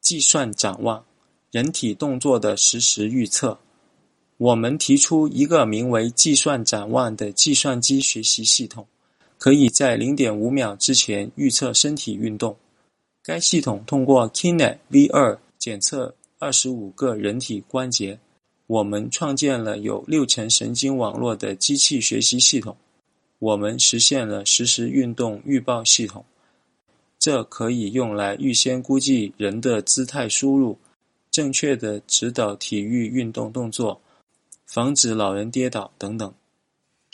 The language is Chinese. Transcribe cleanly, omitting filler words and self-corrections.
计算展望，人体动作的实时预测。我们提出一个名为计算展望的计算机学习系统，可以在 0.5 秒之前预测身体运动。该系统通过 Kinect V2 检测25个人体关节。我们创建了有6层神经网络的机器学习系统。我们实现了实时运动预报系统。这可以用来预先估计人的姿态输入，正确地指导体育运动动作，防止老人跌倒等等。